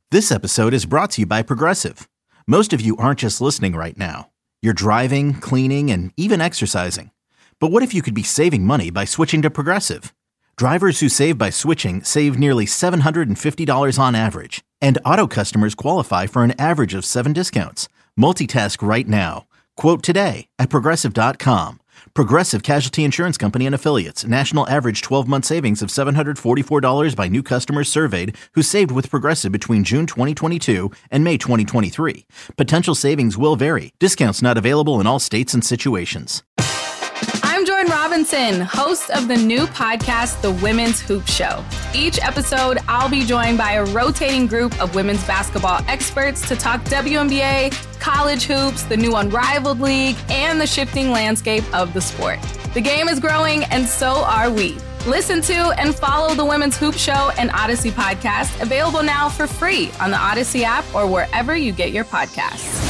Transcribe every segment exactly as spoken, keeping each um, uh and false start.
This episode is brought to you by Progressive. Most of you aren't just listening right now. You're driving, cleaning, and even exercising. But what if you could be saving money by switching to Progressive? Drivers who save by switching save nearly seven hundred fifty dollars on average. And auto customers qualify for an average of seven discounts. Multitask right now. Quote today at Progressive dot com. Progressive Casualty Insurance Company and Affiliates. National average twelve-month savings of seven hundred forty-four dollars by new customers surveyed who saved with Progressive between June twenty twenty-two and May twenty twenty-three. Potential savings will vary. Discounts not available in all states and situations. I'm Jordan Robinson, host of the new podcast, The Women's Hoop Show. Each episode, I'll be joined by a rotating group of women's basketball experts to talk W N B A, college hoops, the new Unrivaled League, and the shifting landscape of the sport. The game is growing, and so are we. Listen to and follow The Women's Hoop Show and Odyssey podcast, available now for free on the Odyssey app or wherever you get your podcasts.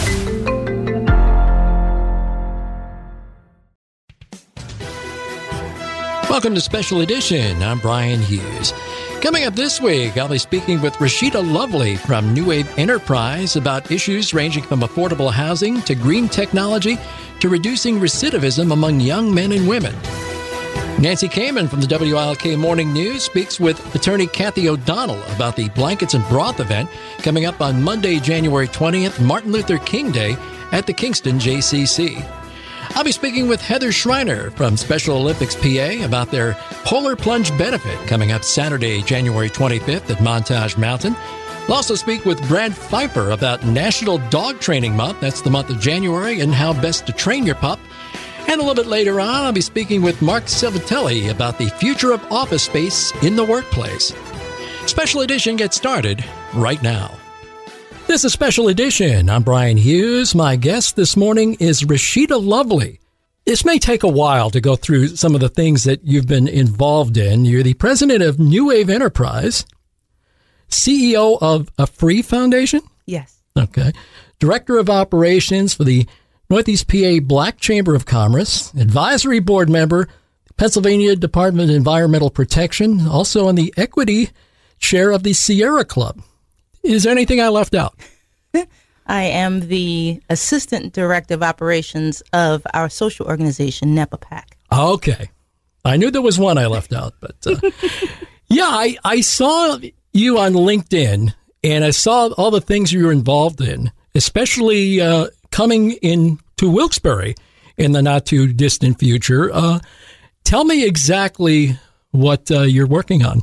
Welcome to Special Edition. I'm Brian Hughes. Coming up this week, I'll be speaking with Rashida Lovely from New Wave Enterprise about issues ranging from affordable housing to green technology to reducing recidivism among young men and women. Nancy Kamen from the W I L K Morning News speaks with attorney Kathy O'Donnell about the Blankets and Broth event coming up on Monday, January twentieth, Martin Luther King Day, at the Kingston J C C. I'll be speaking with Heather Schreiner from Special Olympics P A about their Polar Plunge benefit coming up Saturday, January twenty-fifth at Montage Mountain. We'll also speak with Brad Pfeiffer about National Dog Training Month. That's the month of January, and how best to train your pup. And a little bit later on, I'll be speaking with Mark Silvatelli about the future of office space in the workplace. Special Edition gets started right now. This is Special Edition. I'm Brian Hughes. My guest this morning is Rashida Lovely. This may take a while to go through some of the things that you've been involved in. You're the president of New Wave Enterprise, C E O of A Free Foundation? Yes. Okay. Director of Operations for the Northeast P A Black Chamber of Commerce, advisory board member, Pennsylvania Department of Environmental Protection, also on the equity chair of the Sierra Club. Is there anything I left out? I am the Assistant Director of Operations of our social organization, NEPAPAC. Okay. I knew there was one I left out, but uh, yeah, I, I saw you on LinkedIn, and I saw all the things you were involved in, especially uh, coming in to Wilkes-Barre in the not-too-distant future. Uh, tell me exactly what uh, you're working on.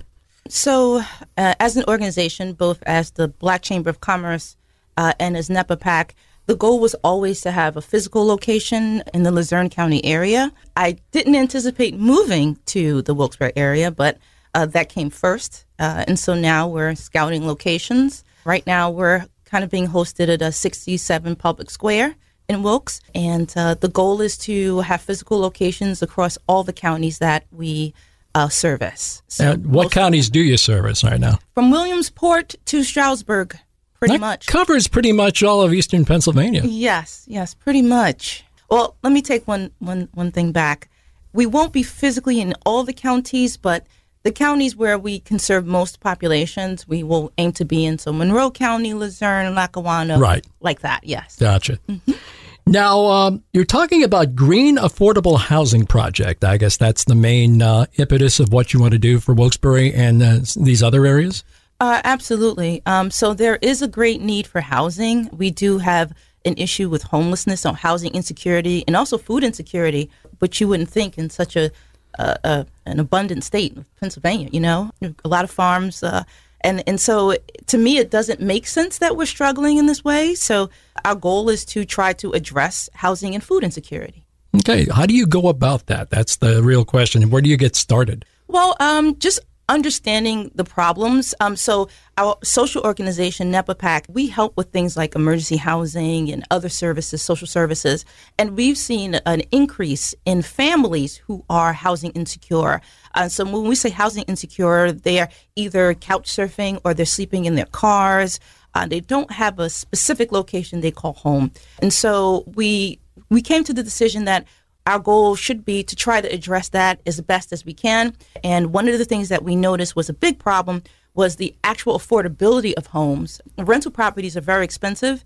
So uh, as an organization, both as the Black Chamber of Commerce uh, and as NEPAPAC, the goal was always to have a physical location in the Luzerne County area. I didn't anticipate moving to the Wilkes-Barre area, but uh, that came first. Uh, and so now we're scouting locations. Right now we're kind of being hosted at a sixty-seven Public Square in Wilkes. And uh, the goal is to have physical locations across all the counties that we Uh, service. So uh, what counties do you service right now? From Williamsport to Stroudsburg, pretty that much. Covers pretty much all of eastern Pennsylvania. Yes, yes, pretty much. Well, let me take one, one, one thing back. We won't be physically in all the counties, but the counties where we can serve most populations, we will aim to be in. So Monroe County, Luzerne, Lackawanna, right, like that, yes. Gotcha. Mm-hmm. Now, um, you're talking about Green Affordable Housing Project. I guess that's the main uh, impetus of what you want to do for Wilkes-Barre and uh, these other areas? Uh, absolutely. Um, so there is a great need for housing. We do have an issue with homelessness, so housing insecurity, and also food insecurity, but you wouldn't think in such a, uh, a an abundant state of Pennsylvania, you know, a lot of farms. Uh, and, and so to me, it doesn't make sense that we're struggling in this way. So our goal is to try to address housing and food insecurity. Okay. How do you go about that? That's the real question. Where do you get started? Well, um, just understanding the problems. Um, so our social organization, NEPAPAC, we help with things like emergency housing and other services, social services. And we've seen an increase in families who are housing insecure. Uh, so when we say housing insecure, they are either couch surfing or they're sleeping in their cars. Uh, they don't have a specific location they call home. And so we we came to the decision that our goal should be to try to address that as best as we can. And one of the things that we noticed was a big problem was the actual affordability of homes. Rental properties are very expensive.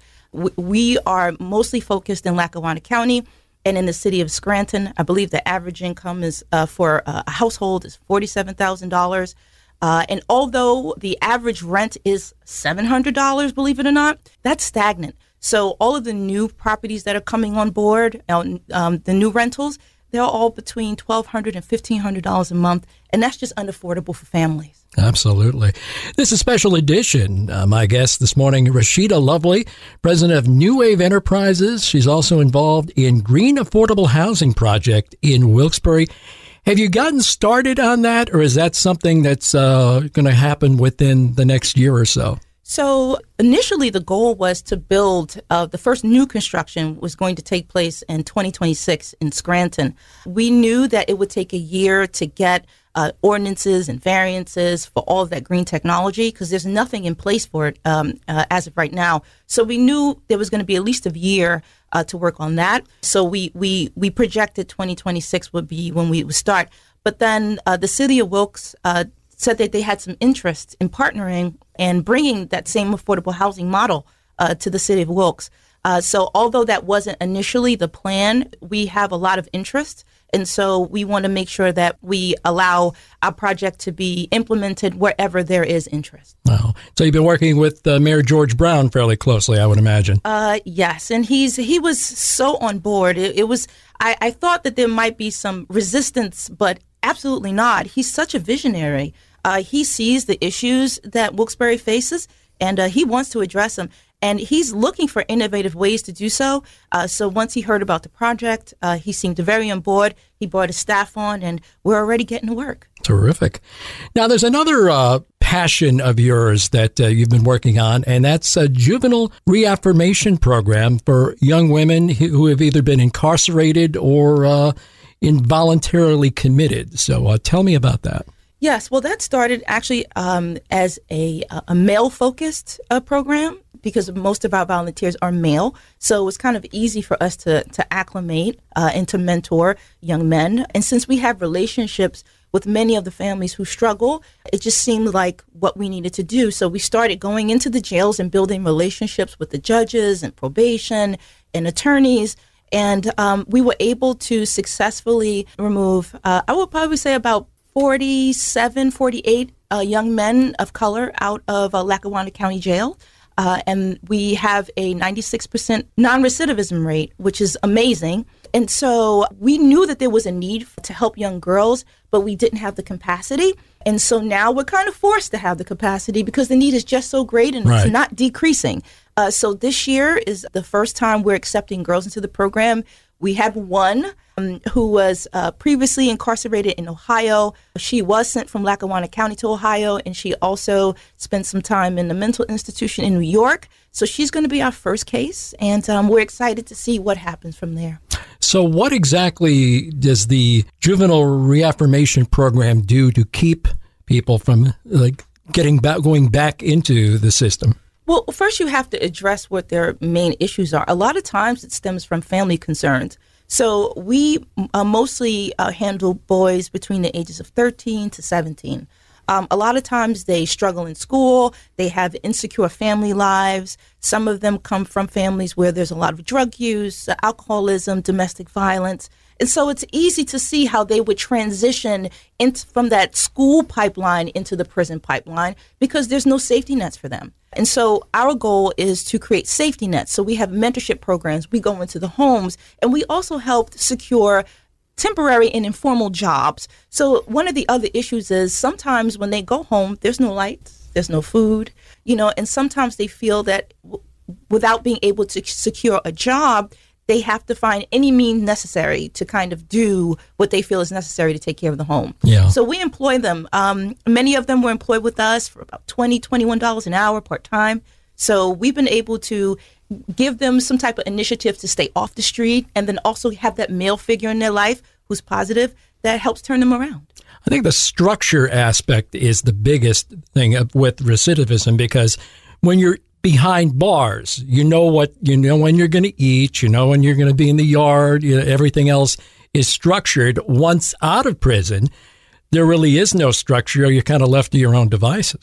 We are mostly focused in Lackawanna County and in the city of Scranton. I believe the average income is uh, for a household is forty-seven thousand dollars. Uh, and although the average rent is seven hundred dollars, believe it or not, that's stagnant. So all of the new properties that are coming on board, um, the new rentals, they're all between twelve hundred dollars and fifteen hundred dollars a month, and that's just unaffordable for families. Absolutely. This is a special edition. Uh, my guest this morning, Rashida Lovely, president of New Wave Enterprises. She's also involved in Green Affordable Housing Project in Wilkes-Barre. Have you gotten started on that, or is that something that's uh, going to happen within the next year or so? So initially, the goal was to build, uh, the first new construction was going to take place in twenty twenty-six in Scranton. We knew that it would take a year to get uh, ordinances and variances for all of that green technology because there's nothing in place for it um, uh, as of right now. So we knew there was going to be at least a year uh, to work on that. So we, we, we projected twenty twenty-six would be when we would start. But then uh, the city of Wilkes uh, said that they had some interest in partnering and bringing that same affordable housing model uh, to the city of Wilkes. Uh, so although that wasn't initially the plan, we have a lot of interest. And so we want to make sure that we allow our project to be implemented wherever there is interest. Wow. So you've been working with uh, Mayor George Brown fairly closely, I would imagine. Uh, yes. And he's he was so on board. It, it was I, I thought that there might be some resistance, but absolutely not. He's such a visionary. Uh, he sees the issues that Wilkes-Barre faces, and uh, he wants to address them. And he's looking for innovative ways to do so. Uh, so once he heard about the project, uh, he seemed very on board. He brought his staff on, and we're already getting to work. Terrific. Now, there's another uh, passion of yours that uh, you've been working on, and that's a juvenile reaffirmation program for young women who have either been incarcerated or uh, involuntarily committed. So uh, tell me about that. Yes, well, that started actually um, as a, a male-focused uh, program because most of our volunteers are male. So it was kind of easy for us to, to acclimate uh, and to mentor young men. And since we have relationships with many of the families who struggle, it just seemed like what we needed to do. So we started going into the jails and building relationships with the judges and probation and attorneys. And um, we were able to successfully remove, uh, I would probably say about forty-seven, forty-eight uh, young men of color out of uh, Lackawanna County Jail. Uh, and we have a ninety-six percent non-recidivism rate, which is amazing. And so we knew that there was a need to help young girls, but we didn't have the capacity. And so now we're kind of forced to have the capacity because the need is just so great and right. It's not decreasing. Uh, so this year is the first time we're accepting girls into the program. We have one um, who was uh, previously incarcerated in Ohio. She was sent from Lackawanna County to Ohio, and she also spent some time in a mental institution in New York. So she's going to be our first case, and um, we're excited to see what happens from there. So what exactly does the juvenile reaffirmation program do to keep people from like getting back, going back into the system? Well, first you have to address what their main issues are. A lot of times it stems from family concerns. So we uh, mostly uh, handle boys between the ages of thirteen to seventeen. Um, a lot of times they struggle in school. They have insecure family lives. Some of them come from families where there's a lot of drug use, alcoholism, domestic violence. And so it's easy to see how they would transition into, from that school pipeline into the prison pipeline because there's no safety nets for them. And so our goal is to create safety nets. So we have mentorship programs. We go into the homes, and we also help secure temporary and informal jobs. So one of the other issues is sometimes when they go home, there's no lights, there's no food, you know, and sometimes they feel that w- without being able to secure a job, they have to find any means necessary to kind of do what they feel is necessary to take care of the home. Yeah. So we employ them. Um, many of them were employed with us for about twenty dollars, twenty-one dollars an hour part-time. So we've been able to give them some type of initiative to stay off the street and then also have that male figure in their life who's positive that helps turn them around. I think the structure aspect is the biggest thing with recidivism because when you're behind bars, you know what, you know when you're going to eat, you know when you're going to be in the yard, you know, everything else is structured. Once out of prison, there really is no structure. You're kind of left to your own devices.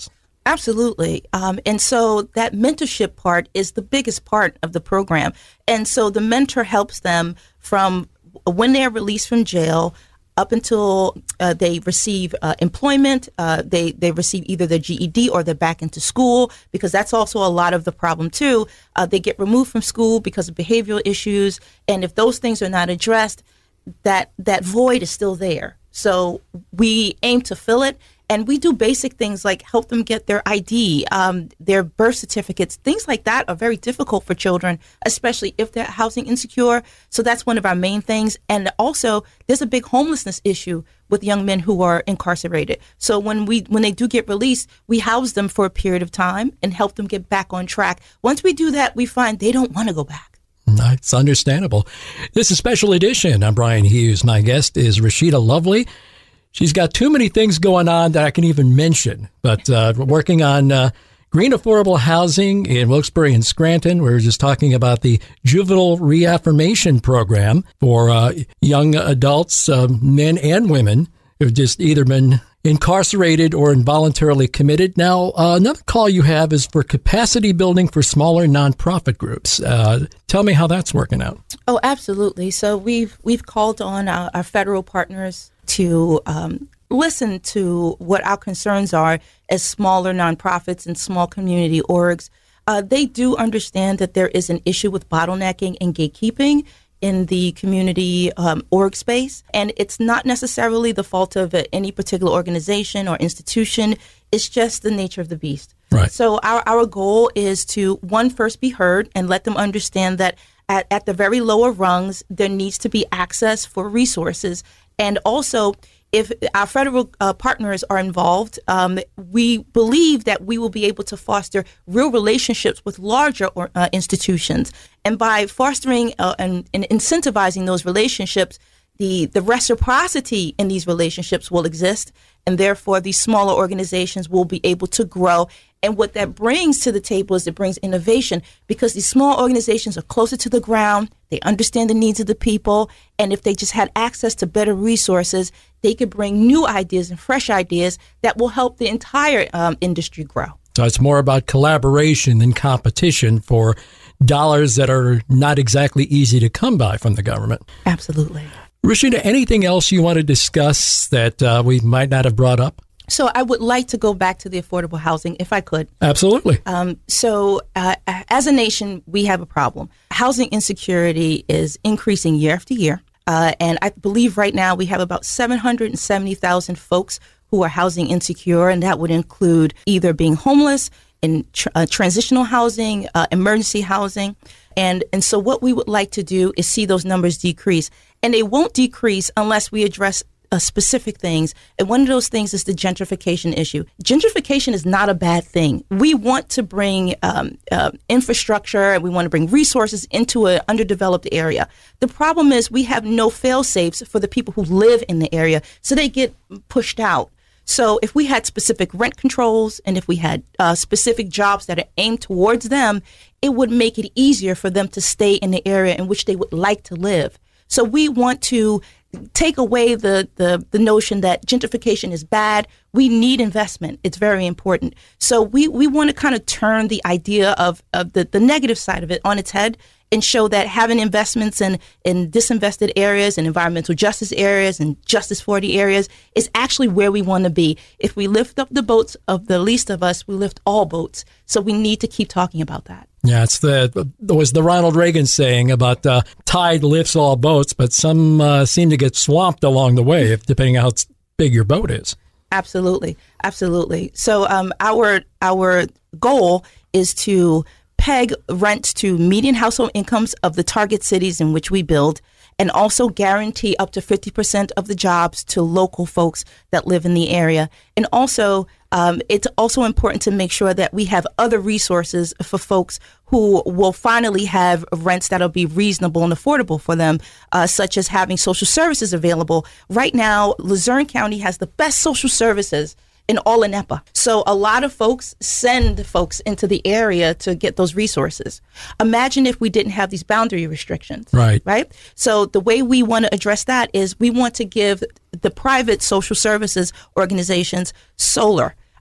Absolutely. Um, and so that mentorship part is the biggest part of the program. And so the mentor helps them from when they're released from jail up until uh, they receive uh, employment, uh, they, they receive either their G E D or they're back into school, because that's also a lot of the problem too. Uh, they get removed from school because of behavioral issues. And if those things are not addressed, that, that void is still there. So we aim to fill it. And we do basic things like help them get their I D, um, their birth certificates. Things like that are very difficult for children, especially if they're housing insecure. So that's one of our main things. And also, there's a big homelessness issue with young men who are incarcerated. So when we when they do get released, we house them for a period of time and help them get back on track. Once we do that, we find they don't want to go back. It's understandable. This is Special Edition. I'm Brian Hughes. My guest is Rashida Lovely. She's got too many things going on that I can even mention, but uh, we're working on uh, green affordable housing in Wilkes-Barre and Scranton. We were just talking about the juvenile reaffirmation program for uh, young adults, uh, men and women, who've just either been incarcerated or involuntarily committed. Now, uh, another call you have is for capacity building for smaller nonprofit groups. Uh, tell me how that's working out. Oh, absolutely. So we've we've called on our, our federal partners to um, listen to what our concerns are as smaller nonprofits and small community orgs. Uh, they do understand that there is an issue with bottlenecking and gatekeeping in the community um, org space. And it's not necessarily the fault of uh, any particular organization or institution. It's just the nature of the beast. Right. So our, our goal is to, one, first be heard and let them understand that at, at the very lower rungs, there needs to be access for resources. And also, if our federal uh, partners are involved, um, we believe that we will be able to foster real relationships with larger or, uh, institutions. And by fostering uh, and, and incentivizing those relationships, the, the reciprocity in these relationships will exist. And therefore, these smaller organizations will be able to grow. And what that brings to the table is it brings innovation, because these small organizations are closer to the ground. They understand the needs of the people. And if they just had access to better resources, they could bring new ideas and fresh ideas that will help the entire um, industry grow. So it's more about collaboration than competition for dollars that are not exactly easy to come by from the government. Absolutely. Rashida, anything else you want to discuss that uh, we might not have brought up? So I would like to go back to the affordable housing, if I could. Absolutely. Um, so uh, as a nation, we have a problem. Housing insecurity is increasing year after year. Uh, and I believe right now we have about seven hundred seventy thousand folks who are housing insecure, and that would include either being homeless, in tr- uh, transitional housing, uh, emergency housing. And, and so what we would like to do is see those numbers decrease. And they won't decrease unless we address Uh, specific things. And one of those things is the gentrification issue. Gentrification is not a bad thing. We want to bring um, uh, infrastructure, and we want to bring resources into an underdeveloped area. The problem is we have no fail-safes for the people who live in the area, so they get pushed out. So if we had specific rent controls, and if we had uh, specific jobs that are aimed towards them, it would make it easier for them to stay in the area in which they would like to live. So we want to take away the, the, the notion that gentrification is bad. We need investment. It's very important. So we, we want to kind of turn the idea of, of the, the negative side of it on its head and show that having investments in, in disinvested areas and environmental justice areas and justice for the areas is actually where we want to be. If we lift up the boats of the least of us, we lift all boats. So we need to keep talking about that. Yeah, it's the it was the Ronald Reagan saying about uh, tide lifts all boats, but some uh, seem to get swamped along the way, if depending on how big your boat is. Absolutely, absolutely. So um, our our goal is to peg rent to median household incomes of the target cities in which we build, and also guarantee up to fifty percent of the jobs to local folks that live in the area. And also, um, it's also important to make sure that we have other resources for folks who will finally have rents that'll be reasonable and affordable for them, uh, such as having social services available. Right now, Luzerne County has the best social services in all of N E P A. So a lot of folks send folks into the area to get those resources. Imagine if we didn't have these boundary restrictions. Right. Right. So the way we want to address that is we want to give the private social services organizations solar.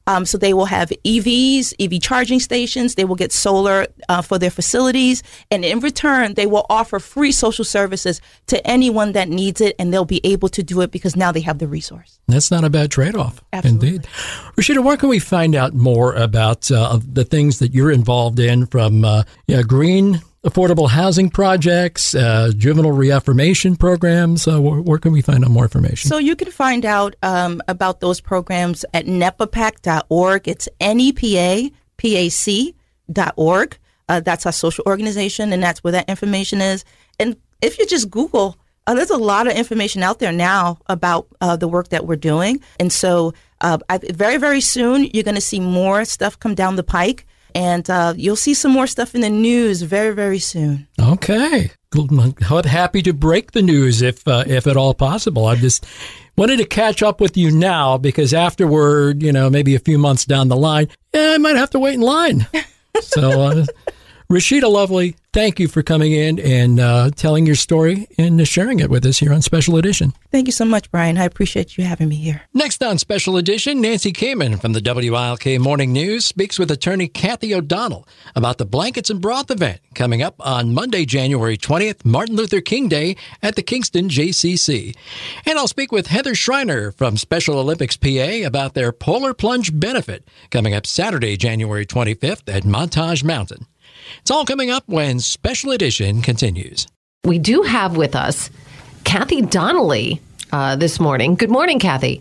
Um, so they will have E Vs, E V charging stations. They will get solar uh, for their facilities. And in return, they will offer free social services to anyone that needs it. And they'll be able to do it because now they have the resource. That's not a bad trade-off. Absolutely. Indeed. Rashida, where can we find out more about uh, the things that you're involved in, from uh, yeah, green affordable housing projects, uh, juvenile reaffirmation programs? Uh, where, where can we find out more information? So you can find out um, about those programs at nepapac dot org. It's N E P A P A C dot org. Uh, that's our social organization, and that's where that information is. And if you just Google, uh, there's a lot of information out there now about uh, the work that we're doing. And so uh, I, very, very soon, you're going to see more stuff come down the pike. And uh, you'll see some more stuff in the news very, very soon. Okay. Happy to break the news if uh, if at all possible. I just wanted to catch up with you now because afterward, you know, maybe a few months down the line, yeah, I might have to wait in line. So, uh, Rashida Lovely, thank you for coming in and uh, telling your story and sharing it with us here on Special Edition. Thank you so much, Brian. I appreciate you having me here. Next on Special Edition, Nancy Kamen from the W I L K Morning News speaks with attorney Kathy O'Donnell about the Blankets and Broth event coming up on Monday, January twentieth, Martin Luther King Day at the Kingston J C C. And I'll speak with Heather Schreiner from Special Olympics P A about their Polar Plunge benefit coming up Saturday, January twenty-fifth at Montage Mountain. It's all coming up when Special Edition continues. We do have with us Kathy Donnelly uh, this morning. Good morning, Kathy.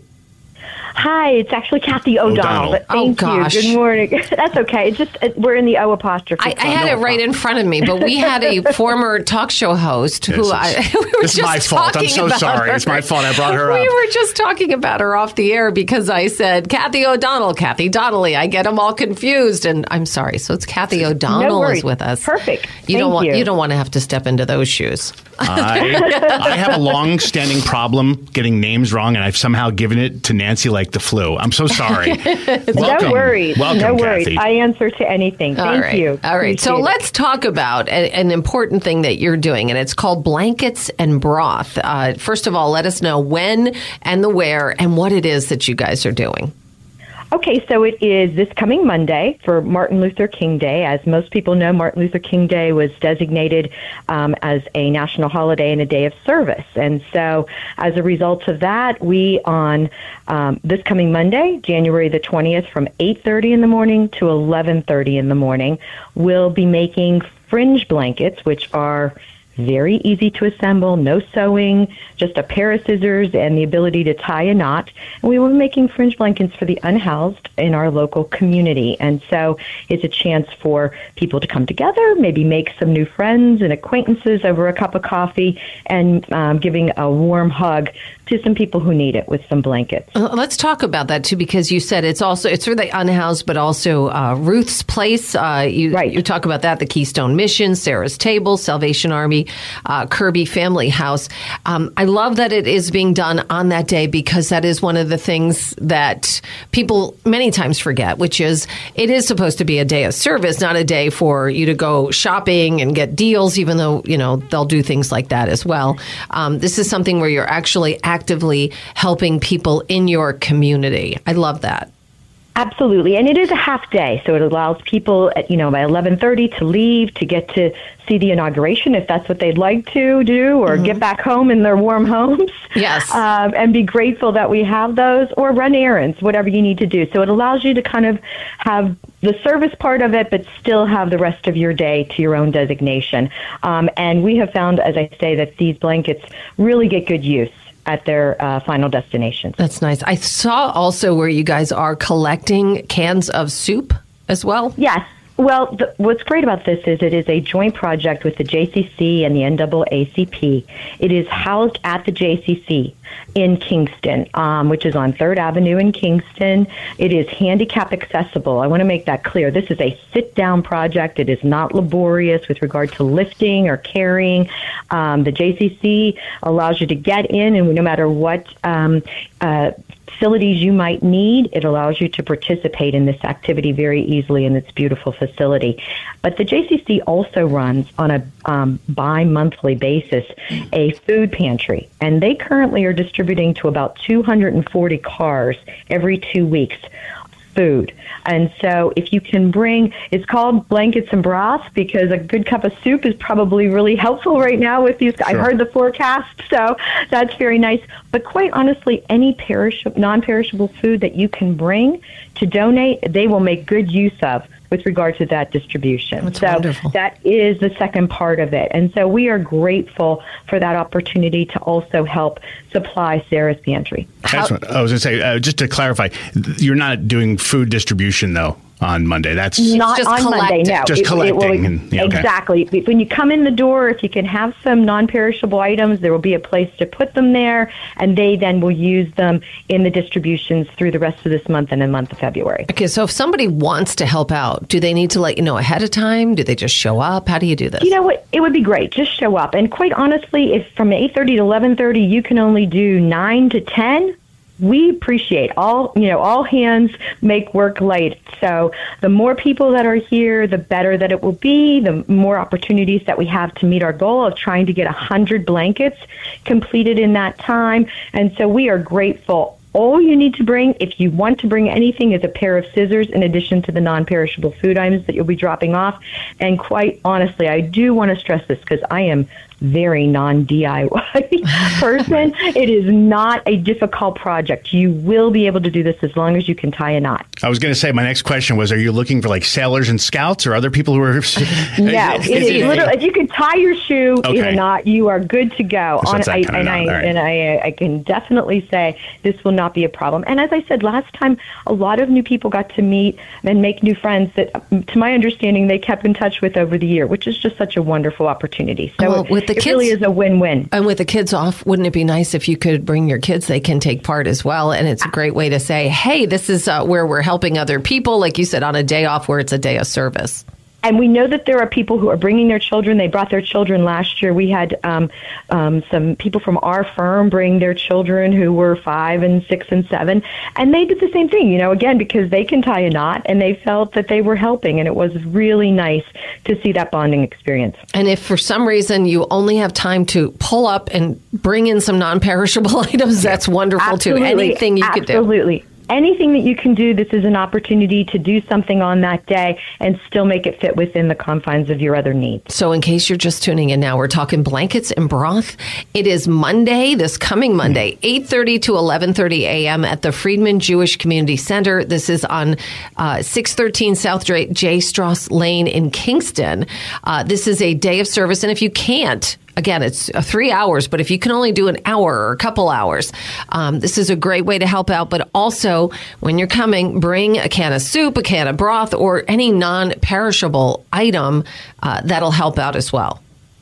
Hi, it's actually Kathy O'Donnell. But thank oh, gosh. you. Good morning. That's okay. It's just it, we're in the O apostrophe. I, I had no it right in front of me, but we had a former talk show host who this I is, we were this just is my fault. I'm so sorry. Her. It's my fault. I brought her we up. We were just talking about her off the air because I said Kathy O'Donnell, Kathy Donnelly. I get them all confused, and I'm sorry. So it's Kathy O'Donnell no is with us. Perfect. You Thank don't want you. you don't want to have to step into those shoes. I, I have a long-standing problem getting names wrong, and I've somehow given it to Nancy like the flu. I'm so sorry. Welcome. No worries. Welcome, no worries. Kathy. I answer to anything. Thank All right. you. All right. Appreciate So it. let's talk about a, an important thing that you're doing, and it's called Blankets and Broth. Uh, first of all, let us know when and the where and what it is that you guys are doing. Okay, so it is this coming Monday for Martin Luther King Day. As most people know, Martin Luther King Day was designated um, as a national holiday and a day of service. And so as a result of that, we on um, this coming Monday, January the twentieth, from eight thirty in the morning to eleven thirty in the morning, will be making fringe blankets, which are very easy to assemble, no sewing, just a pair of scissors and the ability to tie a knot. And we will be making fringe blankets for the unhoused in our local community. And so it's a chance for people to come together, maybe make some new friends and acquaintances over a cup of coffee, and um, giving a warm hug to some people who need it with some blankets. Uh, let's talk about that too, because you said it's also it's for the unhoused, but also uh, Ruth's Place. Uh, you, right. you talk about that, the Keystone Mission, Sarah's Table, Salvation Army, uh, Kirby Family House. Um, I love that it is being done on that day because that is one of the things that people many times forget, which is it is supposed to be a day of service, not a day for you to go shopping and get deals, even though, you know, they'll do things like that as well. Um, this is something where you're actually actively helping people in your community. I love that. Absolutely. And it is a half day, so it allows people at, you know, by eleven thirty to leave to get to see the inauguration if that's what they'd like to do, or mm-hmm. get back home in their warm homes. Yes. Um, and be grateful that we have those, or run errands, whatever you need to do. So it allows you to kind of have the service part of it, but still have the rest of your day to your own designation. Um, and we have found, as I say, that these blankets really get good use at their uh, final destination. That's nice. I saw also where you guys are collecting cans of soup as well. Yes. Well, the, what's great about this is it is a joint project with the J C C and the N double A C P. It is housed at the J C C in Kingston, um, which is on third Avenue in Kingston. It is handicap accessible. I want to make that clear. This is a sit-down project. It is not laborious with regard to lifting or carrying. Um, the J C C allows you to get in, and no matter what um, uh, facilities you might need, it allows you to participate in this activity very easily in this beautiful facility. But the J C C also runs on a um, bi-monthly basis a food pantry, and they currently are distributing to about two hundred forty cars every two weeks food. And so if you can bring, it's called blankets and broth because a good cup of soup is probably really helpful right now with these. Sure. I heard the forecast, so that's very nice. But quite honestly, any perishable, non-perishable food that you can bring to donate, they will make good use of with regard to that distribution. That's so wonderful. That is the second part of it. And so we are grateful for that opportunity to also help supply Sarah's Pantry. That's what I was going to say. Uh, just to clarify, you're not doing food distribution, though, on Monday. That's not just on collecting. Monday, no. Just It- collecting. it will- and, yeah, okay. Exactly. When you come in the door, if you can have some non-perishable items, there will be a place to put them there, and they then will use them in the distributions through the rest of this month and the month of February. Okay, so if somebody wants to help out, do they need to let you know ahead of time? Do they just show up? How do you do this? You know what? It would be great. Just show up. And quite honestly, if from eight thirty to eleven thirty you can only do nine to ten, we appreciate all, you know, all hands make work light. So the more people that are here, the better that it will be, the more opportunities that we have to meet our goal of trying to get one hundred blankets completed in that time. And so we are grateful. All you need to bring, if you want to bring anything, is a pair of scissors in addition to the non-perishable food items that you'll be dropping off. And quite honestly, I do want to stress this because I am very non-D I Y person. It is not a difficult project. You will be able to do this as long as you can tie a knot. I was going to say, my next question was, are you looking for like sailors and scouts or other people who are... No, it is literally, if you can tie your shoe in Okay. a knot, you are good to go. So On, it's that I, kind of and knot. I, All right. and I, I can definitely say this will not be a problem. And as I said last time, a lot of new people got to meet and make new friends that, to my understanding, they kept in touch with over the year, which is just such a wonderful opportunity. So Well, it, with the it kids- really is a win-win. And with the kids off, wouldn't it be nice if you could bring your kids? They can take part as well. And it's a great way to say, hey, this is uh, where we're helping other people, like you said, on a day off where it's a day of service. And we know that there are people who are bringing their children. They brought their children last year. We had um, um, some people from our firm bring their children who were five and six and seven. And they did the same thing, you know, again, because they can tie a knot and they felt that they were helping. And it was really nice to see that bonding experience. And if for some reason you only have time to pull up and bring in some non-perishable items, that's wonderful Absolutely. too. Anything you could do. Absolutely. Anything that you can do, this is an opportunity to do something on that day and still make it fit within the confines of your other needs. So in case you're just tuning in now, we're talking blankets and broth. It is Monday, this coming Monday, eight thirty to eleven thirty a.m. at the Friedman Jewish Community Center. This is on uh, six thirteen South J. Strauss Lane in Kingston. Uh, this is a day of service. And if you can't, again, it's uh, three hours, but if you can only do an hour or a couple hours, um, this is a great way to help out. But also, when you're coming, bring a can of soup, a can of broth, or any non-perishable item uh, that'll help out as well.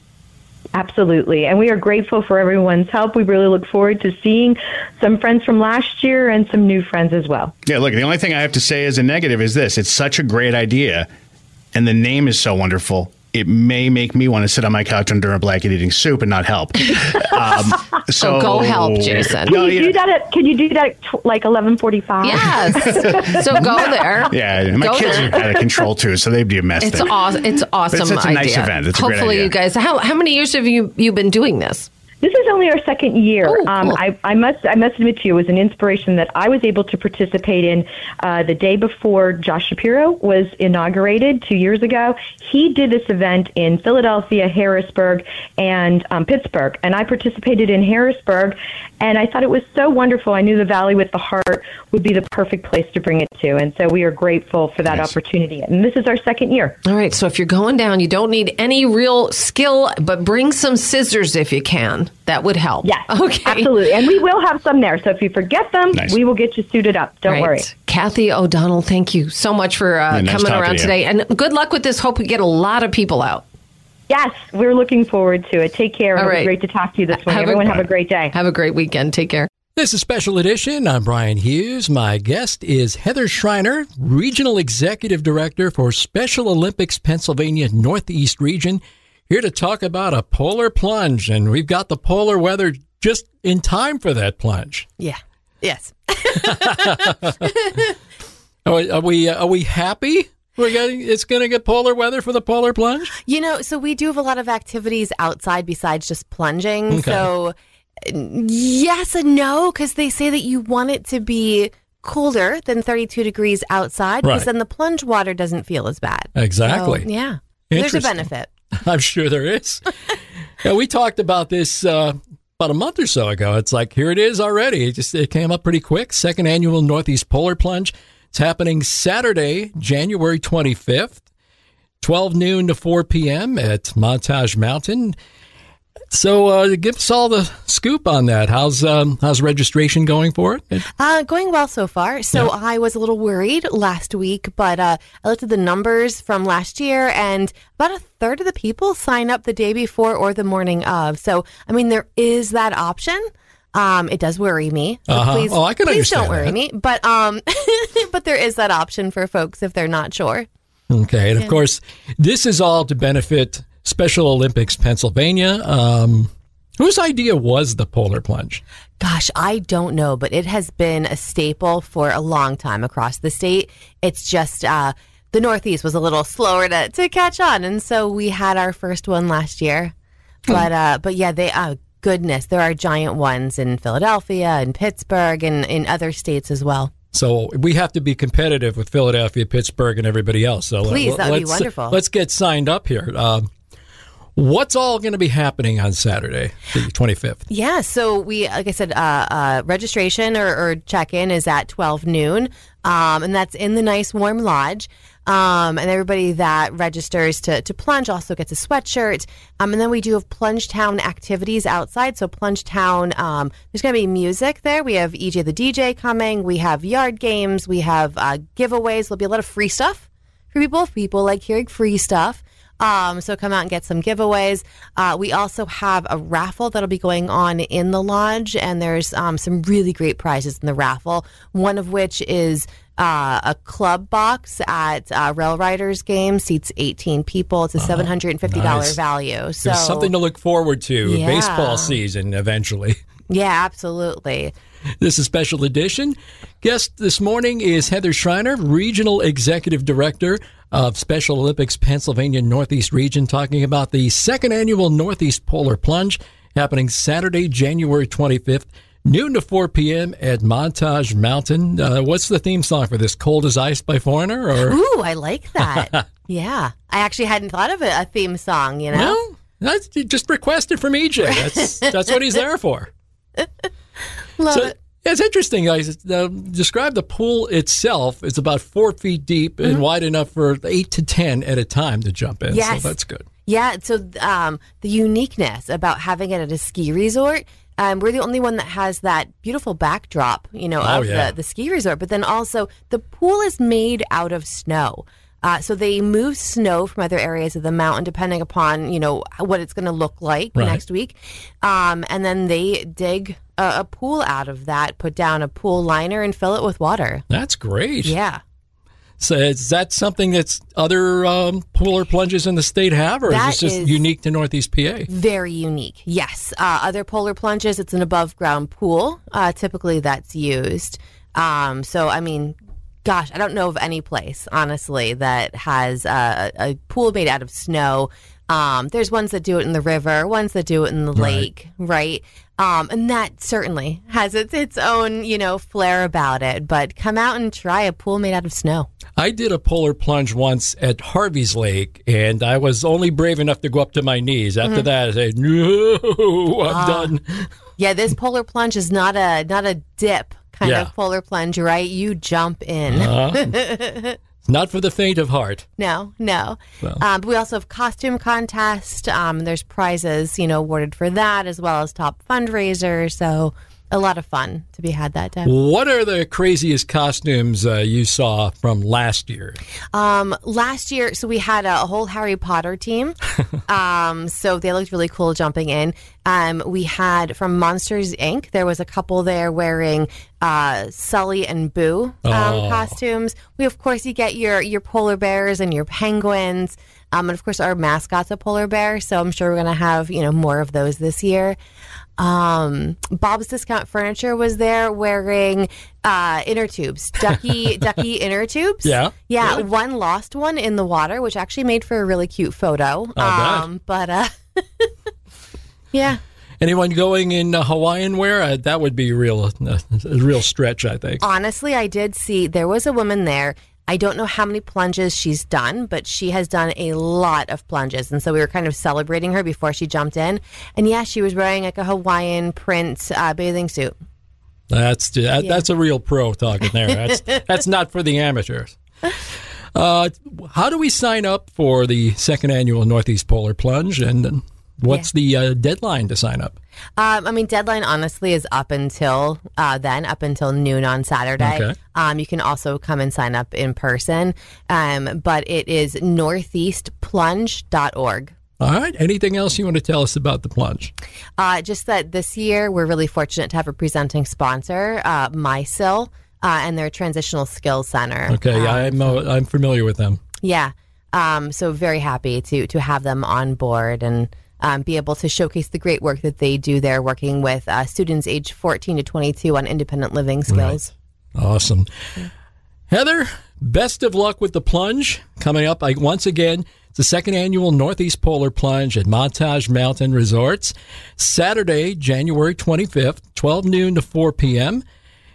Absolutely. And we are grateful for everyone's help. We really look forward to seeing some friends from last year and some new friends as well. Yeah, look, the only thing I have to say as a negative is this. It's such a great idea, and the name is so wonderful. It may make me want to sit on my couch under a blanket eating soup and not help. Um, so Oh, go help, Jason. Can No, you yeah. do that at, can you do that at tw- like eleven forty-five? Yes. So go there. Yeah, and my Go kids there. are out of control too, so they'd be a mess It's there. awesome. It's awesome. It's- it's a nice idea. event. It's a great Hopefully, idea. you guys. How how many years have you you been doing this? This is only our second year. Oh, um, cool. I, I must I must admit to you, it was an inspiration that I was able to participate in uh, the day before Josh Shapiro was inaugurated two years ago. He did this event in Philadelphia, Harrisburg, and um, Pittsburgh, and I participated in Harrisburg, and I thought it was so wonderful. I knew the Valley with the Heart would be the perfect place to bring it to, and so we are grateful for that Nice. opportunity. And this is our second year. All right. So if you're going down, you don't need any real skill, but bring some scissors if you can. That would help. Yes, Okay. absolutely. And we will have some there. So if you forget them, Nice. we will get you suited up. Don't Right. worry. Kathy O'Donnell, thank you so much for uh, Yeah, nice coming talking around to you. today. And good luck with this. Hope we get a lot of people out. Yes, we're looking forward to it. Take care. All It was right. great to talk to you this morning. Have a- Everyone have a great day. Have a great weekend. Take care. This is Special Edition. I'm Brian Hughes. My guest is Heather Schreiner, Regional Executive Director for Special Olympics Pennsylvania Northeast Region, here to talk about a polar plunge. And we've got the polar weather just in time for that plunge. Yeah. Yes. Are, are we are we happy? We're getting it's going to get polar weather for the polar plunge? You know, so we do have a lot of activities outside besides just plunging. Okay. So yes and no, because they say that you want it to be colder than thirty-two degrees outside because Right. then the plunge water doesn't feel as bad. Exactly. So, yeah. There's a Interesting. benefit. I'm sure there is. Yeah, we talked about this uh, about a month or so ago. It's like, here it is already. It just it came up pretty quick. Second annual Northeast Polar Plunge. It's happening Saturday, January twenty-fifth, twelve noon to four p.m. at Montage Mountain. So uh, give us all the scoop on that. How's um, how's registration going for it? Uh, going well so far. So Yeah. I was a little worried last week, but uh, I looked at the numbers from last year, and about a third of the people sign up the day before or the morning of. So, I mean, there is that option. Um, it does worry me. So Uh-huh. please, Oh, I can please don't understand worry that. me. But um, but there is that option for folks if they're not sure. Okay, and of course, this is all to benefit Special Olympics Pennsylvania. Um, whose idea was the polar plunge? Gosh, I don't know, but it has been a staple for a long time across the state. It's just uh, the Northeast was a little slower to, to catch on, and so we had our first one last year. But uh, but yeah, they uh, goodness, there are giant ones in Philadelphia and Pittsburgh and in other states as well. So we have to be competitive with Philadelphia, Pittsburgh, and everybody else. So Please, let- that would be let's- wonderful. Let's get signed up here. Um, what's all going to be happening on Saturday, the twenty-fifth? Yeah, so we, like I said, uh, uh, registration or, or check-in is at twelve noon, um, and that's in the nice warm lodge. Um, and everybody that registers to, to plunge also gets a sweatshirt. Um, and then we do have Plunge Town activities outside. So Plunge Town, um, there's going to be music there. We have E J the D J coming. We have yard games. We have uh, giveaways. There'll be a lot of free stuff for people. People like hearing free stuff. Um, so come out and get some giveaways. Uh, we also have a raffle that'll be going on in the lodge, and there's um, some really great prizes in the raffle. One of which is uh, a club box at uh, Rail Riders game, seats eighteen people. It's a seven hundred fifty dollars nice. value. So There's something to look forward to. Yeah. Baseball season eventually. yeah, absolutely. This is Special Edition. Guest this morning is Heather Schreiner, Regional Executive Director of Special Olympics Pennsylvania Northeast Region, talking about the second annual Northeast Polar Plunge happening Saturday, January twenty-fifth, noon to four p.m. at Montage Mountain. Uh, what's the theme song for this? Cold as Ice by Foreigner? Or Ooh, I like that. Yeah, I actually hadn't thought of a, a theme song. You know. No, that's just requested from E J. That's that's what he's there for. Love So, it. it's interesting, guys. Uh, describe the pool itself. It's about four feet deep and wide enough for eight to ten at a time to jump in. Yes. So that's good. Yeah, so um, the uniqueness about having it at a ski resort, um, we're the only one that has that beautiful backdrop, you know, Oh, of yeah. the, the ski resort. But then also the pool is made out of snow. Uh, so they move snow from other areas of the mountain depending upon, you know, what it's going to look like Right. next week. Um, and then they dig a, a pool out of that, put down a pool liner and fill it with water. That's great. Yeah. So is that something that's other um, polar plunges in the state have, or That is this just is- unique to Northeast P A? Very unique. Yes. Uh, other polar plunges, it's an above ground pool. Uh, typically, that's used. Um, so, I mean, gosh, I don't know of any place, honestly, that has a, a pool made out of snow. Um, there's ones that do it in the river, ones that do it in the Right. lake, right? Um, and that certainly has its its own, you know, flair about it. But come out and try a pool made out of snow. I did a polar plunge once at Harvey's Lake, and I was only brave enough to go up to my knees. After Mm-hmm. that, I said, no, I'm Ah. done. Yeah, this polar plunge is not a not a dip kind Yeah. of polar plunge, right? You jump in. Uh, not for the faint of heart. No, no. Well. Um, but we also have costume contest. Um, there's prizes, you know, awarded for that, as well as top fundraiser. So a lot of fun to be had that day. What are the craziest costumes uh, you saw from last year? Um, last year, so we had a, a whole Harry Potter team. um, so they looked really cool jumping in. Um, we had from Monsters, Incorporated, there was a couple there wearing uh, Sully and Boo um, Oh. costumes. We, of course, you get your, your polar bears and your penguins. Um, and, of course, our mascot's a polar bear. So I'm sure we're going to have, you know, more of those this year. Um, Bob's Discount Furniture was there wearing uh, inner tubes, ducky ducky inner tubes. Yeah, yeah. good. One lost one in the water, which actually made for a really cute photo. I'll bet. um, but uh, yeah, Anyone going in uh, Hawaiian wear? Uh, that would be real, uh, a real stretch, I think. Honestly, I did see there was a woman there. I don't know how many plunges she's done, but she has done a lot of plunges. And so we were kind of celebrating her before she jumped in. And yeah, she was wearing like a Hawaiian print uh, bathing suit. That's that, yeah. That's a real pro talking there. That's that's not for the amateurs. Uh, how do we sign up for the second annual Northeast Polar Plunge, and what's yeah. the uh, deadline to sign up? Um, I mean, deadline honestly is up until uh, then, up until noon on Saturday. Okay. Um, you can also come and sign up in person, um, but it is northeast plunge dot org. All right. Anything else you want to tell us about the plunge? Uh, just that this year we're really fortunate to have a presenting sponsor, uh, MySil, uh, and their Transitional Skills Center. Okay, um, I'm uh, I'm familiar with them. Yeah. Um, so very happy to to have them on board and um, be able to showcase the great work that they do there, working with uh, students age fourteen to twenty-two on independent living skills. Right. Awesome. Yeah. Heather, best of luck with the plunge coming up. I, once again, it's the second annual Northeast Polar Plunge at Montage Mountain Resorts, Saturday, January twenty-fifth, twelve noon to four p.m.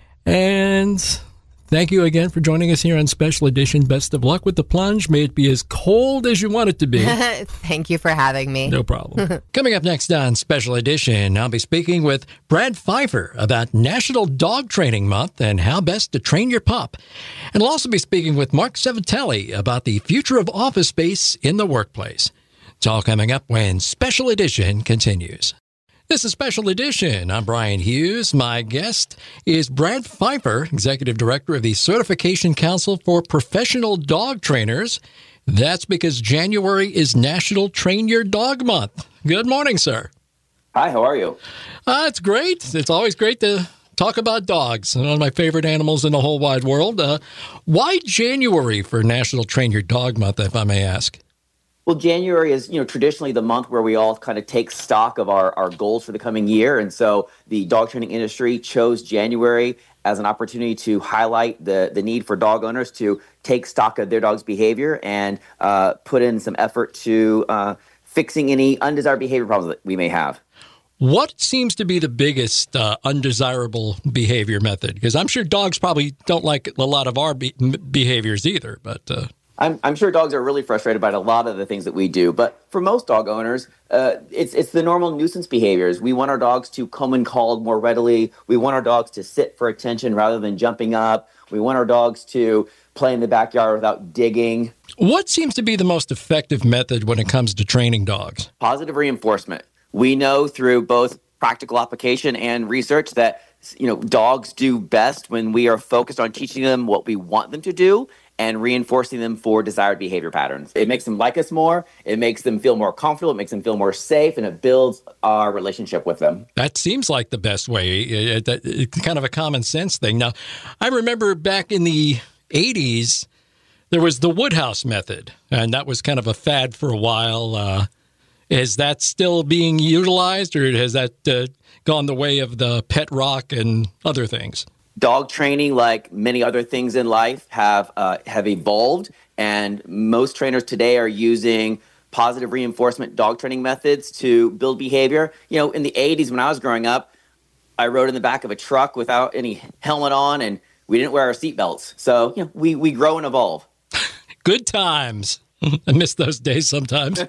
And thank you again for joining us here on Special Edition. Best of luck with the plunge. May it be as cold as you want it to be. Thank you for having me. No problem. Coming up next on Special Edition, I'll be speaking with Brad Pfeiffer about National Dog Training Month and how best to train your pup. And we'll also be speaking with Mark Savitelli about the future of office space in the workplace. It's all coming up when Special Edition continues. This is Special Edition. I'm Brian Hughes. My guest is Brad Pfeiffer, Executive Director of the Certification Council for Professional Dog Trainers. That's because January is National Train Your Dog Month. Good morning, sir. Hi, how are you? Uh, it's great. It's always great to talk about dogs, one of my favorite animals in the whole wide world. Uh, why January for National Train Your Dog Month, if I may ask? Well, January is, you know, traditionally the month where we all kind of take stock of our, our goals for the coming year. And so the dog training industry chose January as an opportunity to highlight the, the need for dog owners to take stock of their dog's behavior and uh, put in some effort to uh, fixing any undesired behavior problems that we may have. What seems to be the biggest uh, undesirable behavior method? Because I'm sure dogs probably don't like a lot of our be- behaviors either, but... Uh... I'm, I'm sure dogs are really frustrated by a lot of the things that we do, but for most dog owners, uh, it's it's the normal nuisance behaviors. We want our dogs to come and call more readily. We want our dogs to sit for attention rather than jumping up. We want our dogs to play in the backyard without digging. What seems to be the most effective method when it comes to training dogs? Positive reinforcement. We know through both practical application and research that, you know, dogs do best when we are focused on teaching them what we want them to do and reinforcing them for desired behavior patterns. It makes them like us more, it makes them feel more comfortable, it makes them feel more safe, and it builds our relationship with them. That seems like the best way. It, it, it's kind of a common sense thing. Now, I remember back in the eighties, there was the Woodhouse method, and that was kind of a fad for a while. Uh, is that still being utilized, or has that uh, gone the way of the pet rock and other things? Dog training, like many other things in life, have uh, have evolved, and most trainers today are using positive reinforcement dog training methods to build behavior. You know, in the eighties, when I was growing up, I rode in the back of a truck without any helmet on, and we didn't wear our seatbelts. So, you know, we, we grow and evolve. Good times. I miss those days sometimes.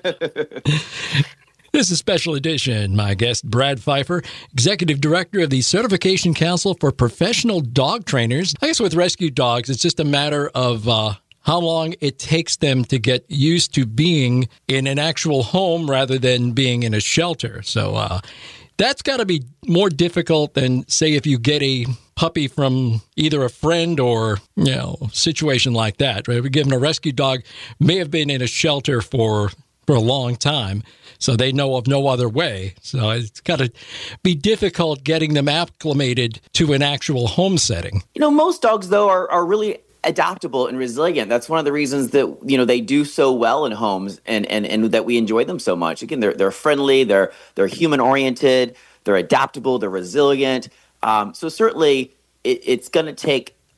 This is Special Edition. My guest, Brad Pfeiffer, Executive Director of the Certification Council for Professional Dog Trainers. I guess with rescue dogs, it's just a matter of uh, how long it takes them to get used to being in an actual home rather than being in a shelter. So uh, that's got to be more difficult than, say, if you get a puppy from either a friend or, you know, situation like that. Right? Given a rescue dog may have been in a shelter for for a long time, so they know of no other way. So it's got to be difficult getting them acclimated to an actual home setting. You know, most dogs, though, are, are really adaptable and resilient. That's one of the reasons that, you know, they do so well in homes and, and, and that we enjoy them so much. Again, they're they're friendly, they're they're human-oriented, they're adaptable, they're resilient. Um, so certainly it, it's going to take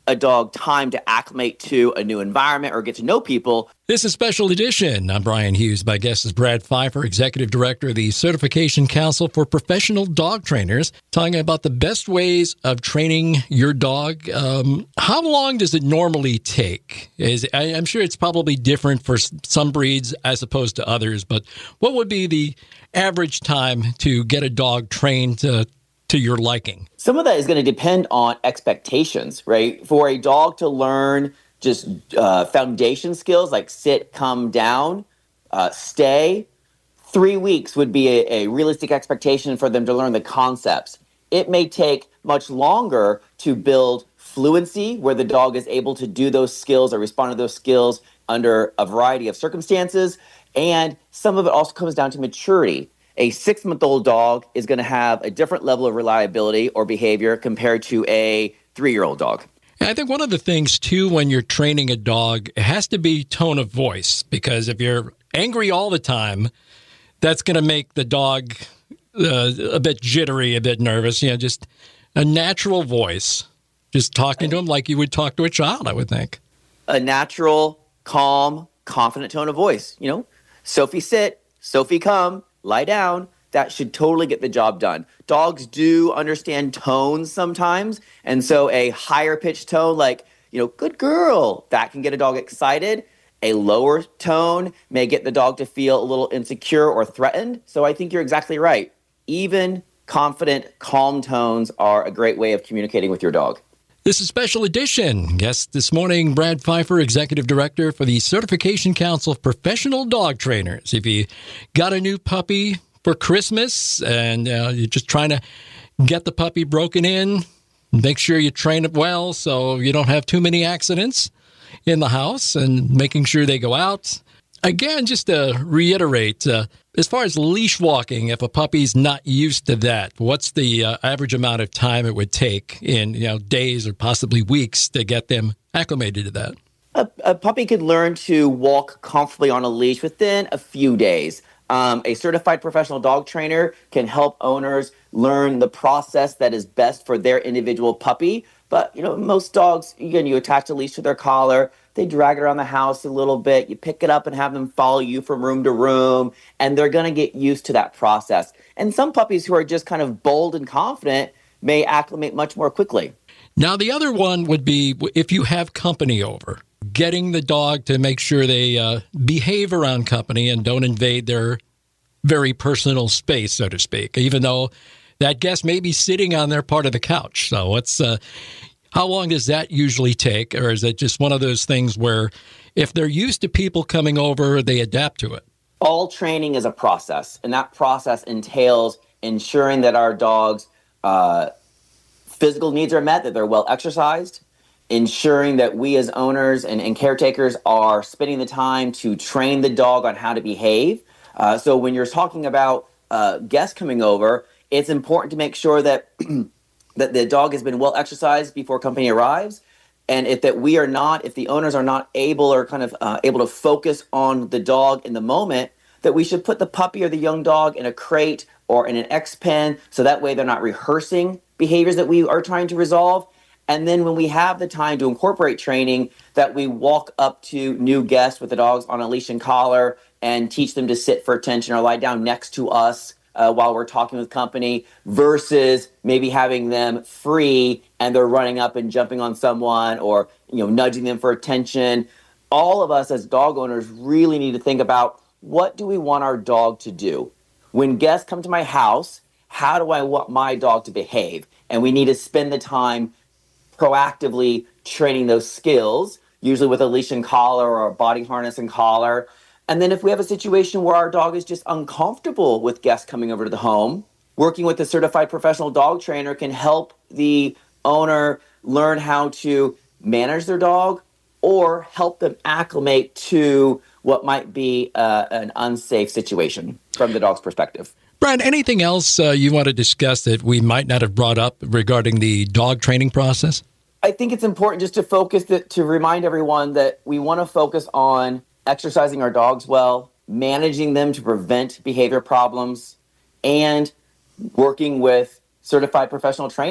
a dog time to acclimate to a new environment or get to know people. This is Special Edition. I'm Brian Hughes. My guest is Brad Pfeiffer, Executive Director of the Certification Council for Professional Dog Trainers, talking about the best ways of training your dog. Um, how long does it normally take? Is, I, I'm sure it's probably different for some breeds as opposed to others, but what would be the average time to get a dog trained to to your liking? Some of that is going to depend on expectations, right? For a dog to learn just uh, foundation skills like sit, come down, uh, stay, three weeks would be a, a realistic expectation for them to learn the concepts. It may take much longer to build fluency where the dog is able to do those skills or respond to those skills under a variety of circumstances. And some of it also comes down to maturity. A six-month-old dog is going to have a different level of reliability or behavior compared to a three-year-old dog. And I think one of the things, too, when you're training a dog, it has to be tone of voice, because if you're angry all the time, that's going to make the dog uh, a bit jittery, a bit nervous. You know, just a natural voice, just talking to him like you would talk to a child, I would think. A natural, calm, confident tone of voice. You know, Sophie sit, Sophie come, lie down. That should totally get the job done. Dogs do understand tones sometimes. And so a higher pitched tone like, you know, good girl, that can get a dog excited. A lower tone may get the dog to feel a little insecure or threatened. So I think you're exactly right. Even, confident, calm tones are a great way of communicating with your dog. This is Special Edition. Guest this morning, Brad Pfeiffer, Executive Director for the Certification Council of Professional Dog Trainers. If you got a new puppy for Christmas and uh, you're just trying to get the puppy broken in, make sure you train it well so you don't have too many accidents in the house, and making sure they go out. Again, just to reiterate, uh, as far as leash walking, if a puppy's not used to that, what's the uh, average amount of time it would take in, you know, days or possibly weeks to get them acclimated to that? A, a puppy could learn to walk comfortably on a leash within a few days. Um, a certified professional dog trainer can help owners learn the process that is best for their individual puppy. But, you know, most dogs, again, you attach a leash to their collar, they drag it around the house a little bit, you pick it up and have them follow you from room to room, and they're going to get used to that process. And some puppies who are just kind of bold and confident may acclimate much more quickly. Now, the other one would be if you have company over, getting the dog to make sure they uh, behave around company and don't invade their very personal space, so to speak, even though that guest may be sitting on their part of the couch. So what's, uh, how long does that usually take? Or is it just one of those things where if they're used to people coming over, they adapt to it? All training is a process, and that process entails ensuring that our dogs' uh, physical needs are met, that they're well exercised, ensuring that we as owners and, and caretakers are spending the time to train the dog on how to behave. Uh, so when you're talking about uh, guests coming over, it's important to make sure that that the dog has been well exercised before company arrives, and if that we are not, if the owners are not able or kind of uh, able to focus on the dog in the moment, that we should put the puppy or the young dog in a crate or in an X pen, so that way they're not rehearsing behaviors that we are trying to resolve. And then when we have the time to incorporate training, that we walk up to new guests with the dogs on a leash and collar and teach them to sit for attention or lie down next to us uh, while we're talking with company, versus maybe having them free and they're running up and jumping on someone or, you know, nudging them for attention. All of us as dog owners really need to think about, what do we want our dog to do? When guests come to my house, how do I want my dog to behave? And we need to spend the time proactively training those skills, usually with a leash and collar or a body harness and collar. And then if we have a situation where our dog is just uncomfortable with guests coming over to the home, working with a certified professional dog trainer can help the owner learn how to manage their dog or help them acclimate to what might be uh, an unsafe situation from the dog's perspective. Brian, anything else uh, you want to discuss that we might not have brought up regarding the dog training process? I think it's important just to focus, that, to remind everyone that we want to focus on exercising our dogs well, managing them to prevent behavior problems, and working with certified professional trainers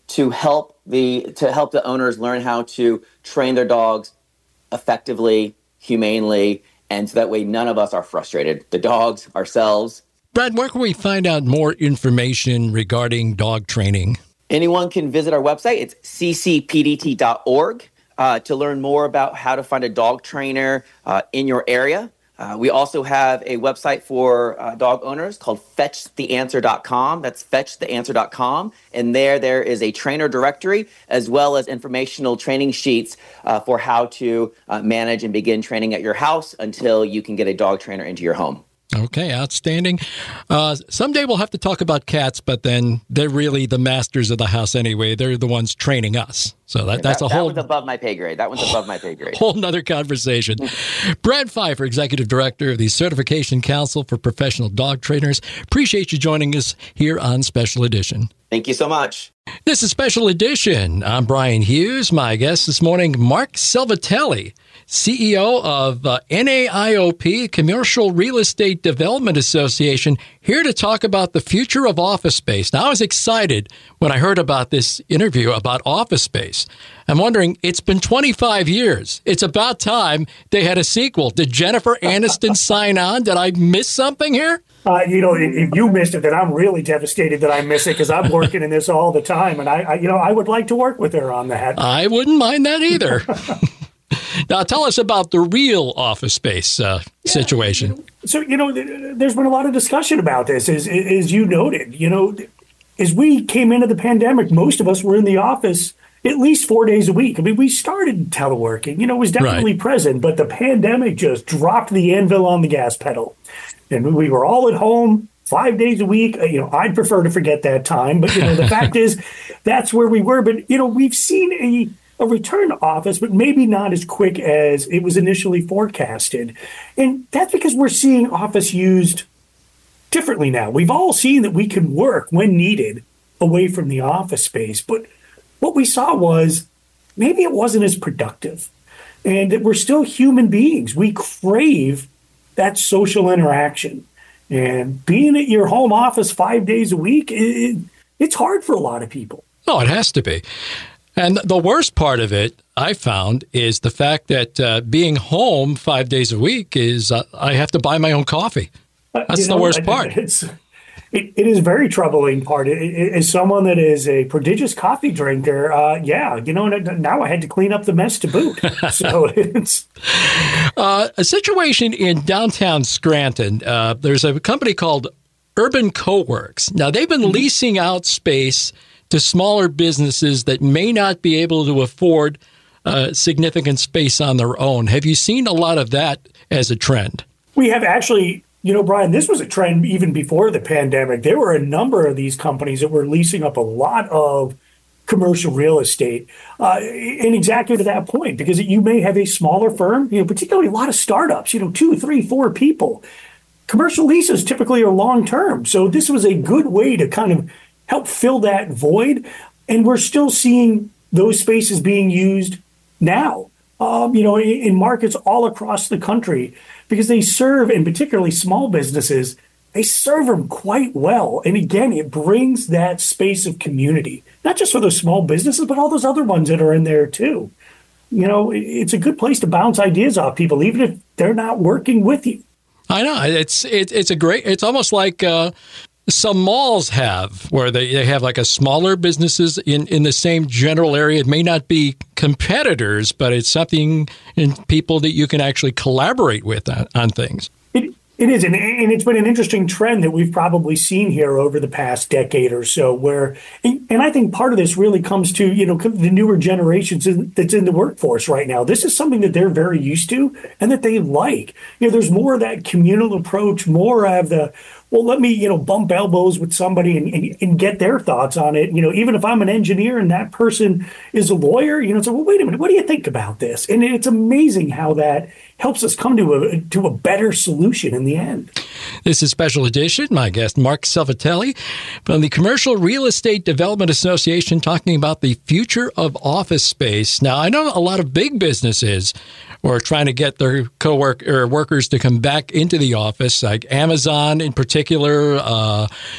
to help the to help the owners learn how to train their dogs effectively, humanely, and so that way none of us are frustrated. The dogs, ourselves. Brad, where can we find out more information regarding dog training? Anyone can visit our website. It's c c p d t dot org uh, to learn more about how to find a dog trainer uh, in your area. Uh, we also have a website for uh, dog owners called fetch the answer dot com. That's fetch the answer dot com. And there, there is a trainer directory as well as informational training sheets uh, for how to uh, manage and begin training at your house until you can get a dog trainer into your home. Okay, outstanding. Uh, someday we'll have to talk about cats, but then they're really the masters of the house anyway. They're the ones training us. So that, that's that, a whole... That one's above my pay grade. That one's above my pay grade. Whole nother conversation. Brad Pfeiffer, Executive Director of the Certification Council for Professional Dog Trainers. Appreciate you joining us here on Special Edition. Thank you so much. This is Special Edition. I'm Brian Hughes. My guest this morning, Mark Salvatelli, C E O of uh, N A I O P, Commercial Real Estate Development Association, here to talk about the future of office space. Now, I was excited when I heard about this interview about office space. I'm wondering, it's been twenty-five years. It's about time they had a sequel. Did Jennifer Aniston sign on? Did I miss something here? Uh, you know, if you missed it, then I'm really devastated that I miss it because I'm working in this all the time. And I, I, you know, I would like to work with her on that. I wouldn't mind that either. Now, tell us about the real office space uh, yeah. situation. So, you know, there's been a lot of discussion about this, as, as you noted. You know, as we came into the pandemic, most of us were in the office at least four days a week. I mean, we started teleworking, you know, it was definitely right. present, but the pandemic just dropped the anvil on the gas pedal. And we were all at home five days a week. You know, I'd prefer to forget that time, but, you know, the fact is that's where we were. But, you know, we've seen a a return to office, but maybe not as quick as it was initially forecasted. And that's because we're seeing office used differently now. We've all seen that we can work when needed away from the office space. But what we saw was maybe it wasn't as productive and that we're still human beings. We crave that social interaction. And being at your home office five days a week, it, it's hard for a lot of people. Oh, it has to be. And the worst part of it, I found, is the fact that uh, being home five days a week is uh, I have to buy my own coffee. That's uh, you know, the worst part. It's, it, it is very troubling part. It, it, as someone that is a prodigious coffee drinker, uh, yeah, you know, now I had to clean up the mess to boot. So it's uh, a situation in downtown Scranton. Uh, there's a company called Urban Coworks. Now, they've been mm-hmm. leasing out space to smaller businesses that may not be able to afford uh, significant space on their own. Have you seen a lot of that as a trend? We have actually, you know, Brian, this was a trend even before the pandemic. There were a number of these companies that were leasing up a lot of commercial real estate. Uh, and exactly to that point, because you may have a smaller firm, you know, particularly a lot of startups, you know, two, three, four people. Commercial leases typically are long-term. So this was a good way to kind of help fill that void. And we're still seeing those spaces being used now, um, you know, in, in markets all across the country, because they serve, and particularly small businesses, they serve them quite well. And again, it brings that space of community, not just for those small businesses, but all those other ones that are in there too. You know, it's a good place to bounce ideas off people, even if they're not working with you. I know. It's, it, it's a great, it's almost like, uh, some malls have, where they, they have like a smaller businesses in, in the same general area. It may not be competitors, but it's something in people that you can actually collaborate with on, on things. It, it is, and, and it's been an interesting trend that we've probably seen here over the past decade or so, where, and, and I think part of this really comes to, you know, the newer generations in, that's in the workforce right now. This is something that they're very used to and that they like. You know, there's more of that communal approach, more of the, well, let me, you know, bump elbows with somebody and, and, and get their thoughts on it. You know, even if I'm an engineer and that person is a lawyer, you know, so, well, wait a minute, what do you think about this? And it's amazing how that helps us come to a to a better solution in the end. This is Special Edition. My guest, Mark Salvatelli from the Commercial Real Estate Development Association, talking about the future of office space. Now, I know a lot of big businesses are trying to get their co-work or workers to come back into the office, like Amazon in particular. Uh,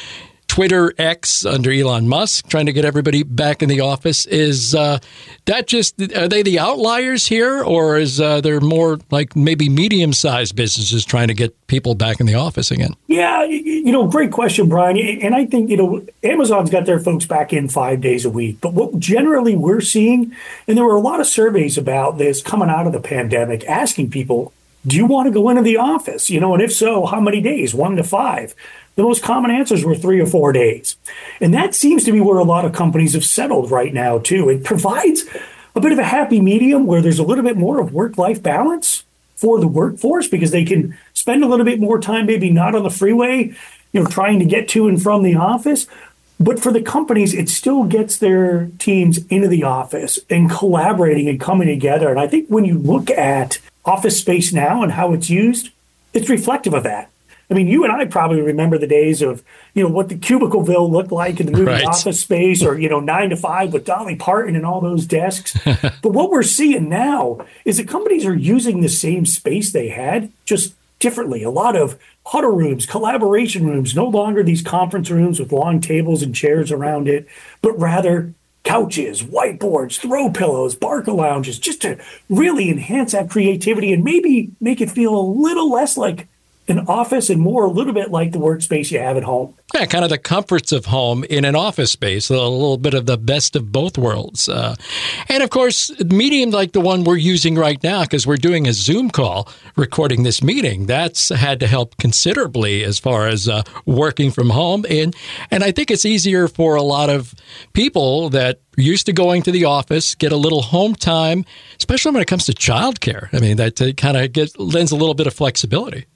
Twitter X under Elon Musk, trying to get everybody back in the office. Is uh, that just, are they the outliers here, or is uh, there more like maybe medium-sized businesses trying to get people back in the office again? Yeah, you know, great question, Brian. And I think, you know, Amazon's got their folks back in five days a week. But what generally we're seeing, and there were a lot of surveys about this coming out of the pandemic, asking people, do you want to go into the office? You know, and if so, how many days? One to five. The most common answers were three or four days. And that seems to be where a lot of companies have settled right now, too. It provides a bit of a happy medium where there's a little bit more of work-life balance for the workforce because they can spend a little bit more time, maybe not on the freeway, you know, trying to get to and from the office. But for the companies, it still gets their teams into the office and collaborating and coming together. And I think when you look at office space now and how it's used, it's reflective of that. I mean, you and I probably remember the days of, you know, what the Cubicleville looked like in the movie right. Office Space, or, you know, nine to five with Dolly Parton and all those desks. But what we're seeing now is that companies are using the same space they had, just differently. A lot of huddle rooms, collaboration rooms, no longer these conference rooms with long tables and chairs around it, but rather couches, whiteboards, throw pillows, barca lounges, just to really enhance that creativity and maybe make it feel a little less like an office and more a little bit like the workspace you have at home. Yeah, kind of the comforts of home in an office space, a little bit of the best of both worlds. Uh, and of course, medium like the one we're using right now, because we're doing a Zoom call recording this meeting, that's had to help considerably as far as uh, working from home. And, and I think it's easier for a lot of people that used to going to the office, get a little home time, especially when it comes to childcare. I mean, that uh, kind of gets, lends a little bit of flexibility.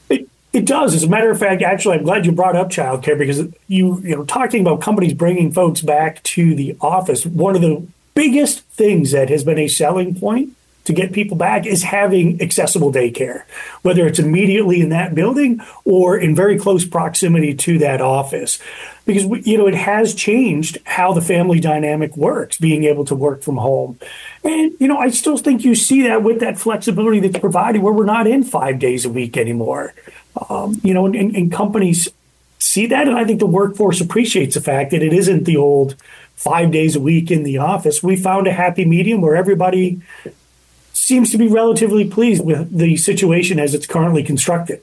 It does. As a matter of fact, actually, I'm glad you brought up childcare because you, you know, talking about companies bringing folks back to the office, one of the biggest things that has been a selling point to get people back is having accessible daycare, whether it's immediately in that building or in very close proximity to that office. Because, you know, it has changed how the family dynamic works, being able to work from home. And, you know, I still think you see that with that flexibility that's provided where we're not in five days a week anymore. Um, you know, and, and companies see that. And I think the workforce appreciates the fact that it isn't the old five days a week in the office. We found a happy medium where everybody seems to be relatively pleased with the situation as it's currently constructed.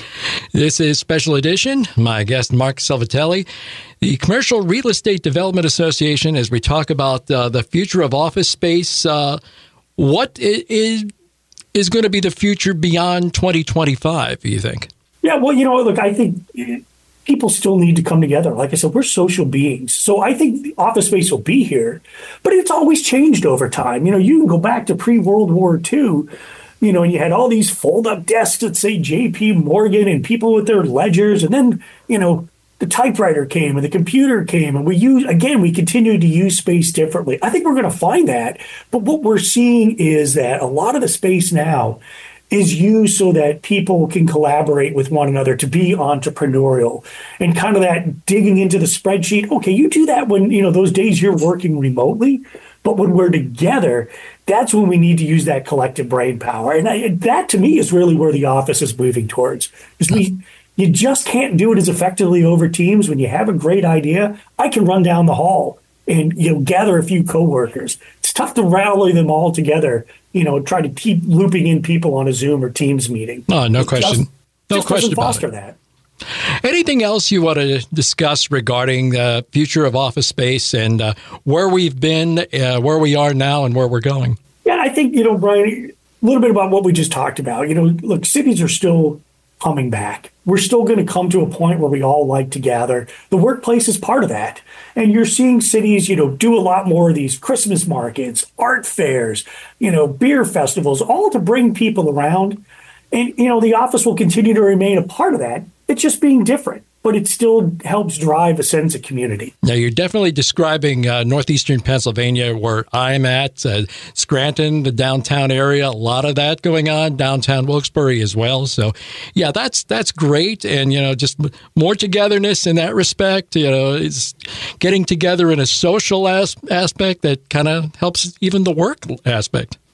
This is Special Edition. My guest, Mark Salvatelli, the Commercial Real Estate Development Association, as we talk about uh, the future of office space. Uh, what is, is going to be the future beyond twenty twenty-five, do you think? Yeah, well, you know, look, I think people still need to come together. Like I said, we're social beings. So I think the office space will be here, but it's always changed over time. You know, you can go back to pre-World War Two, you know, and you had all these fold-up desks that say J P Morgan and people with their ledgers. And then, you know, the typewriter came and the computer came and we use, again, we continue to use space differently. I think we're going to find that. But what we're seeing is that a lot of the space now is used so that people can collaborate with one another, to be entrepreneurial, and kind of that digging into the spreadsheet. Okay, you do that when, you know, those days you're working remotely, but when we're together, that's when we need to use that collective brain power. And I, that to me is really where the office is moving towards, because we, you just can't do it as effectively over Teams. When you have a great idea, I can run down the hall and, you know, gather a few coworkers. It's tough to rally them all together, you know, try to keep looping in people on a Zoom or Teams meeting. Oh, no it question. Just, no just question about foster it. that. Anything else you want to discuss regarding the future of office space and uh, where we've been, uh, where we are now, and where we're going? Yeah, I think, you know, Brian, a little bit about what we just talked about. You know, look, cities are still coming back. We're still going to come to a point where we all like to gather. The workplace is part of that. And you're seeing cities, you know, do a lot more of these Christmas markets, art fairs, you know, beer festivals, all to bring people around. And, you know, the office will continue to remain a part of that. It's just being different, but it still helps drive a sense of community. Now, you're definitely describing uh, northeastern Pennsylvania, where I'm at, uh, Scranton, the downtown area, a lot of that going on, downtown Wilkes-Barre as well. So, yeah, that's that's great. And, you know, just more togetherness in that respect. You know, it's getting together in a social as- aspect that kind of helps even the work aspect.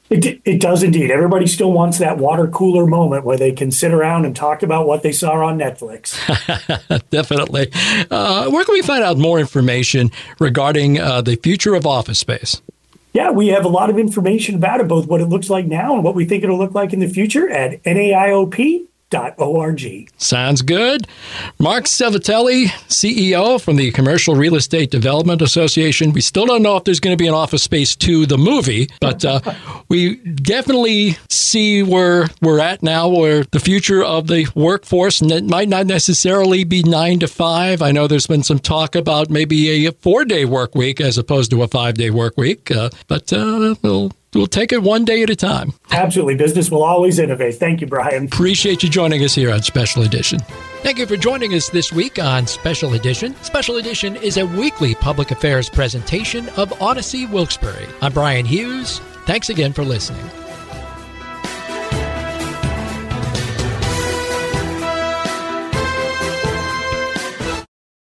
It, it does indeed. Everybody still wants that water cooler moment where they can sit around and talk about what they saw on Netflix. Definitely. Uh, where can we find out more information regarding uh, the future of office space? Yeah, we have a lot of information about it, both what it looks like now and what we think it'll look like in the future at N A I O P dot org. Sounds good. Mark Savatelli, C E O from the Commercial Real Estate Development Association. We still don't know if there's going to be an Office Space two, the movie, but uh, we definitely see where we're at now, where the future of the workforce might not necessarily be nine to five. I know there's been some talk about maybe a four-day work week as opposed to a five-day work week, uh, but uh, we'll We'll take it one day at a time. Absolutely. Business will always innovate. Thank you, Brian. Appreciate you joining us here on Special Edition. Thank you for joining us this week on Special Edition. Special Edition is a weekly public affairs presentation of Odyssey Wilkes-Barre. I'm Brian Hughes. Thanks again for listening.